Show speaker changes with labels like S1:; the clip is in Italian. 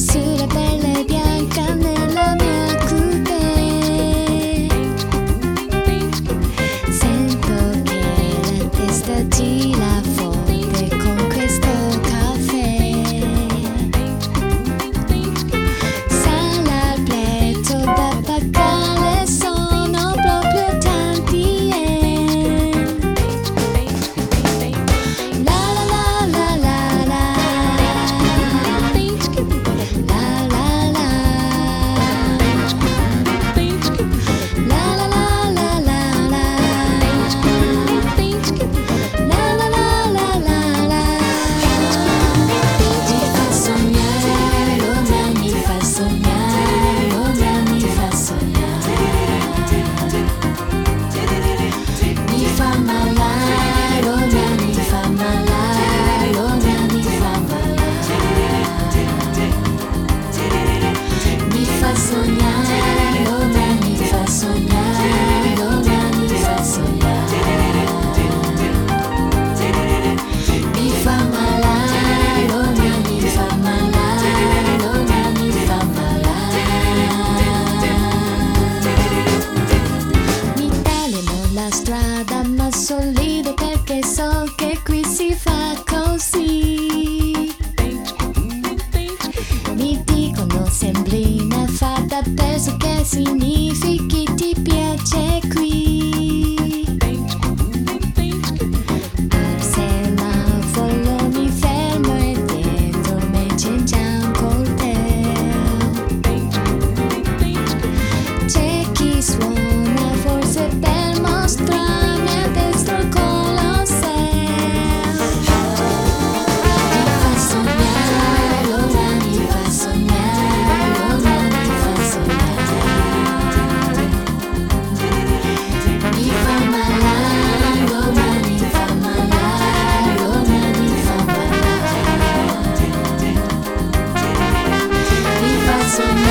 S1: sulla pelle bianca nella mia cute. Sento che la testa gira forte con questo caffè. Sala al pleto da pagare, sono proprio tanti yen. La la la la la la. La la la. La la la la la la. La la la la la la. Mi fa sognare, Roma mi fa sognare, Roma mi fa sognare. Mi fa malare, Roma mi fa malare, Roma mi fa malare. Mi fa sognare, Roma mi fa sognare, Roma mi fa sognare. Mi fa malare, Roma mi fa malare, Roma mi fa malare. Mi taglierò la strada ma sorrido perché so che qui si fa così. Mi dicono sembri una fata, penso che significhi ti piace qui. Al semaforo mi fermo e dietro me c'è già un coltello. C'è chi suona forse per mostrarmi a destra il Colosseo. Mi fa sognare, Roma mi fa sognare, Roma mi fa sognare. Mi fa malare, Roma mi fa malare, Roma mi fa malare. Mi fa sognare.